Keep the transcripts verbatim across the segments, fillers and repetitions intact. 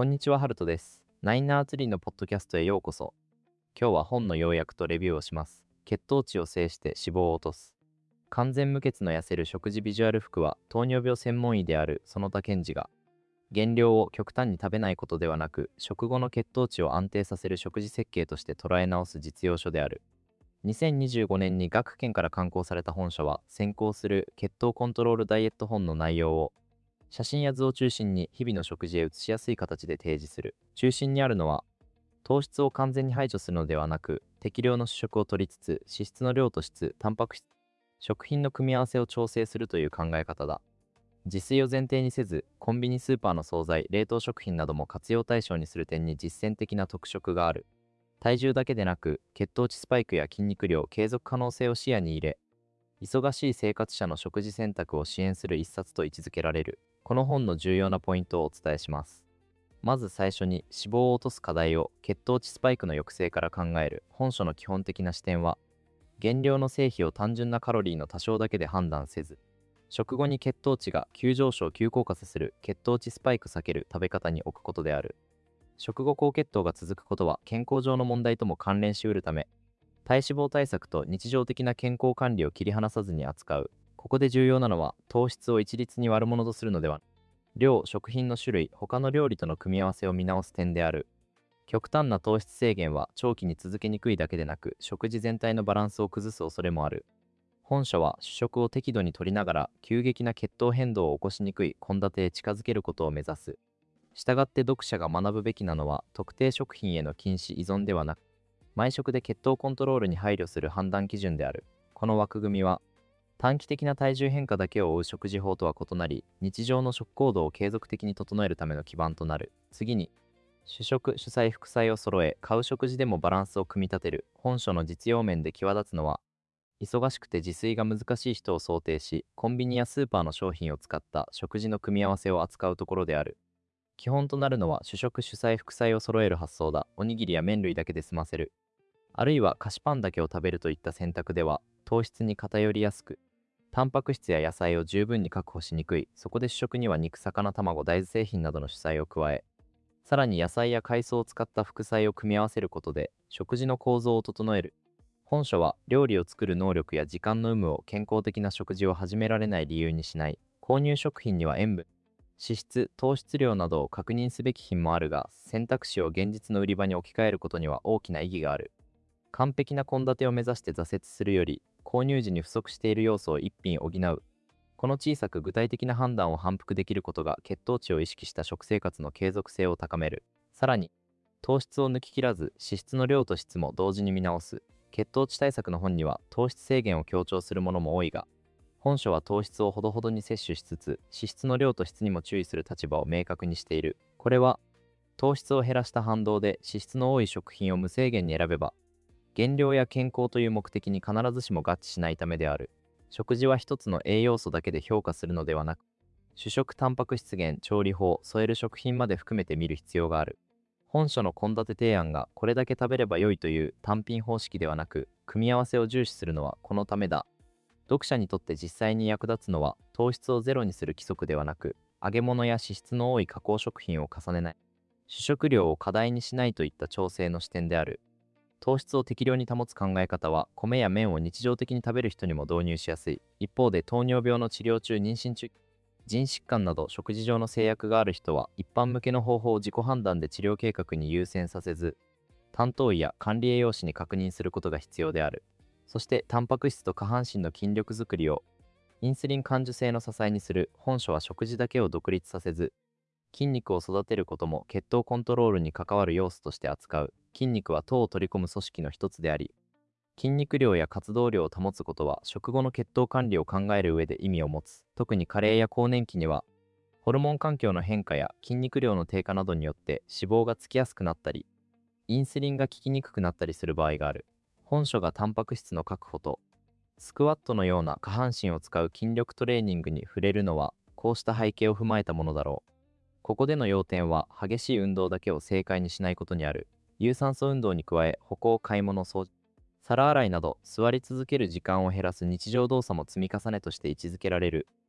こんにちは、ハルトです。ナインアーツリーのポッドキャストへようこそ。今日は本の要約とレビューをします。血糖値を制して脂肪を落とす。完全無欠の痩せる食事ビジュアル服は糖尿病専門医である園田健二が、減量を極端に食べないことではなく、食後の血糖値を安定させる食事設計として捉え直す実用書である。にせんにじゅうごねんに学研から刊行された本書は、先行する血糖コントロールダイエット本の内容を写真や図を中心に日々の食事へ移しやすい形で提示する。中心にあるのは、糖質を完全に排除するのではなく、適量の主食を取りつつ、脂質の量と質、タンパク質、食品の組み合わせを調整するという考え方だ。自炊を前提にせず、コンビニスーパーの惣菜、冷凍食品なども活用対象にする点に実践的な特色がある。体重だけでなく、血糖値スパイクや筋肉量、継続可能性を視野に入れ、忙しい生活者の食事選択を支援する一冊と位置づけられる。この本の重要なポイントをお伝えします。まず最初に、脂肪を落とす課題を血糖値スパイクの抑制から考える。本書の基本的な視点は、減量の成否を単純なカロリーの多少だけで判断せず、食後に血糖値が急上昇急降下させる血糖値スパイク避ける食べ方に置くことである。食後高血糖が続くことは健康上の問題とも関連しうるため、体脂肪対策と日常的な健康管理を切り離さずに扱う。ここで重要なのは、糖質を一律に悪者とするのでは、量、食品の種類、他の料理との組み合わせを見直す点である。極端な糖質制限は長期に続けにくいだけでなく、食事全体のバランスを崩す恐れもある。本書は主食を適度に摂りながら、急激な血糖変動を起こしにくい献立へ近づけることを目指す。したがって読者が学ぶべきなのは、特定食品への禁止依存ではなく、毎食で血糖コントロールに配慮する判断基準である。この枠組みは、短期的な体重変化だけを追う食事法とは異なり、日常の食行動を継続的に整えるための基盤となる。次に、主食、主菜、副菜を揃え、買う食事でもバランスを組み立てる。本書の実用面で際立つのは、忙しくて自炊が難しい人を想定し、コンビニやスーパーの商品を使った食事の組み合わせを扱うところである。基本となるのは主食、主菜、副菜を揃える発想だ。おにぎりや麺類だけで済ませる。あるいは菓子パンだけを食べるといった選択では、糖質に偏りやすく、タンパク質や野菜を十分に確保しにくい。そこで主食には肉、魚、卵、大豆製品などの主菜を加え、さらに野菜や海藻を使った副菜を組み合わせることで、食事の構造を整える。本書は、料理を作る能力や時間の有無を健康的な食事を始められない理由にしない。購入食品には塩分、脂質、糖質量などを確認すべき品もあるが、選択肢を現実の売り場に置き換えることには大きな意義がある。完璧な献立を目指して挫折するより、購入時に不足している要素を一品補う。この小さく具体的な判断を反復できることが血糖値を意識した食生活の継続性を高める。さらに、糖質を抜き切らず脂質の量と質も同時に見直す。血糖値対策の本には糖質制限を強調するものも多いが、本書は糖質をほどほどに摂取しつつ、脂質の量と質にも注意する立場を明確にしている。これは、糖質を減らした反動で脂質の多い食品を無制限に選べば、減量や健康という目的に必ずしも合致しないためである。食事は一つの栄養素だけで評価するのではなく、主食、タンパク質源、調理法、添える食品まで含めて見る必要がある。本書の献立提案がこれだけ食べれば良いという単品方式ではなく、組み合わせを重視するのはこのためだ。読者にとって実際に役立つのは、糖質をゼロにする規則ではなく、揚げ物や脂質の多い加工食品を重ねない、主食量を過大にしないといった調整の視点である。糖質を適量に保つ考え方は、米や麺を日常的に食べる人にも導入しやすい。一方で、糖尿病の治療中、妊娠中、腎疾患など食事上の制約がある人は、一般向けの方法を自己判断で治療計画に優先させず、担当医や管理栄養士に確認することが必要である。そして、タンパク質と下半身の筋力づくりを、インスリン感受性の支えにする。本書は食事だけを独立させず、筋肉を育てることも血糖コントロールに関わる要素として扱う。筋肉は糖を取り込む組織の一つであり、筋肉量や活動量を保つことは食後の血糖管理を考える上で意味を持つ。特に加齢や更年期には、ホルモン環境の変化や筋肉量の低下などによって脂肪がつきやすくなったり、インスリンが効きにくくなったりする場合がある。本書がタンパク質の確保と、スクワットのような下半身を使う筋力トレーニングに触れるのは、こうした背景を踏まえたものだろう。ここでの要点は、激しい運動だけを正解にしないことにある。有酸素運動に加え、歩行、買い物、掃除、皿洗いなど、座り続ける時間を減らす日常動作も積み重ねとして位置づけられる。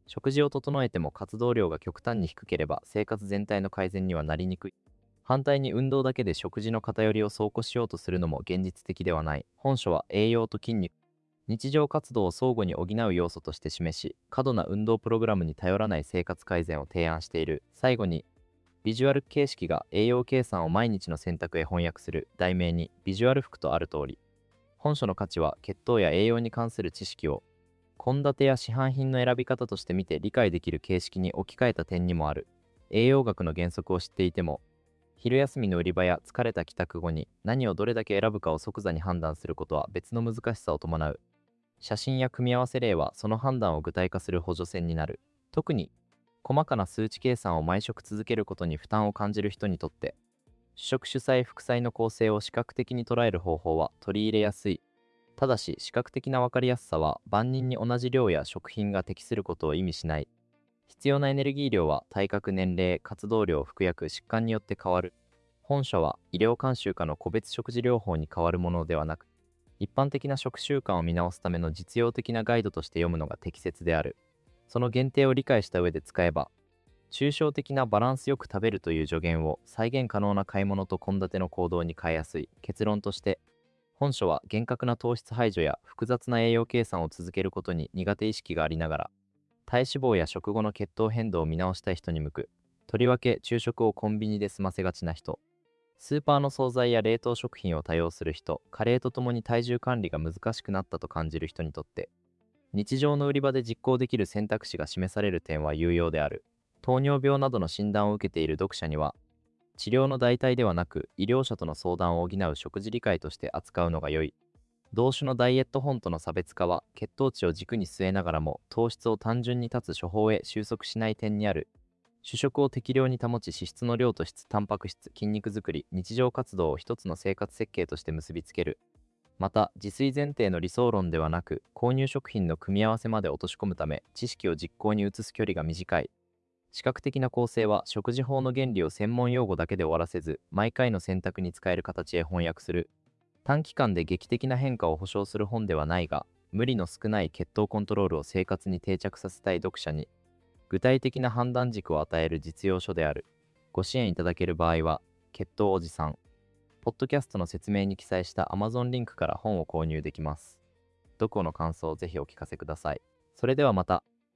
食事を整えても活動量が極端に低ければ生活全体の改善にはなりにくい。反対に運動だけで食事の偏りを相互しようとするのも現実的ではない。本書は栄養と筋肉、日常活動を相互に補う要素として示し、過度な運動プログラムに頼らない生活改善を提案している。最後に、ビジュアル形式が栄養計算を毎日の選択へ翻訳する。題名にビジュアル服とある通り、本書の価値は血糖や栄養に関する知識を献立や市販品の選び方として見て理解できる形式に置き換えた点にもある。栄養学の原則を知っていても、昼休みの売り場や疲れた帰宅後に何をどれだけ選ぶかを即座に判断することは別の難しさを伴う。写真や組み合わせ例はその判断を具体化する補助線になる。特に細かな数値計算を毎食続けることに負担を感じる人にとって、主食主菜副菜の構成を視覚的に捉える方法は取り入れやすい。ただし視覚的な分かりやすさは万人に同じ量や食品が適することを意味しない。必要なエネルギー量は体格、年齢、活動量、服薬、疾患によって変わる。本書は医療監修下の個別食事療法に変わるものではなく、一般的な食習慣を見直すための実用的なガイドとして読むのが適切である。その限定を理解した上で使えば、抽象的なバランスよく食べるという助言を再現可能な買い物と献立の行動に変えやすい。結論として、本書は厳格な糖質排除や複雑な栄養計算を続けることに苦手意識がありながら、体脂肪や食後の血糖変動を見直したい人に向く。とりわけ昼食をコンビニで済ませがちな人、スーパーの惣菜や冷凍食品を多用する人、加齢とともに体重管理が難しくなったと感じる人にとって、日常の売り場で実行できる選択肢が示される点は有用である。糖尿病などの診断を受けている読者には、治療の代替ではなく医療者との相談を補う食事理解として扱うのが良い。同種のダイエット本との差別化は血糖値を軸に据えながらも糖質を単純に立つ処方へ収束しない点にある。主食を適量に保ち脂質の量と質、タンパク質、筋肉づくり、日常活動を一つの生活設計として結びつける。また自炊前提の理想論ではなく購入食品の組み合わせまで落とし込むため知識を実行に移す距離が短い。視覚的な構成は食事法の原理を専門用語だけで終わらせず毎回の選択に使える形へ翻訳する。短期間で劇的な変化を保証する本ではないが、無理の少ない血糖コントロールを生活に定着させたい読者に具体的な判断軸を与える実用書である。ご支援いただける場合は血糖おじさんポッドキャストの説明に記載した Amazon リンクから本を購入できます。読後の感想をぜひお聞かせください。それではまた。